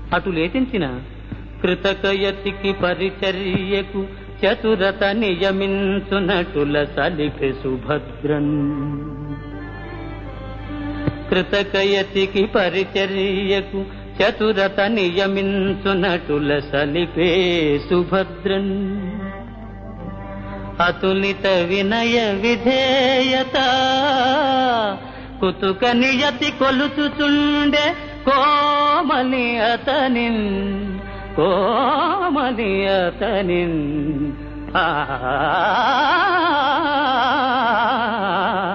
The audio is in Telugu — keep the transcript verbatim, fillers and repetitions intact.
అటు లేతించిన కృతకయతికి పరిచర్యకు చతురత నియమించునటుల సలిపి సుభద్రన్. కృతకయతికి పరిచర్యకు చతురత నియమించునటుల సలిపే సుభద్రన్. అతులిత వినయ విధేయత కుతుక నియతి కొలుచుచుండే కోమలి అతనిన్ కోమలి అతనిన్ ఆ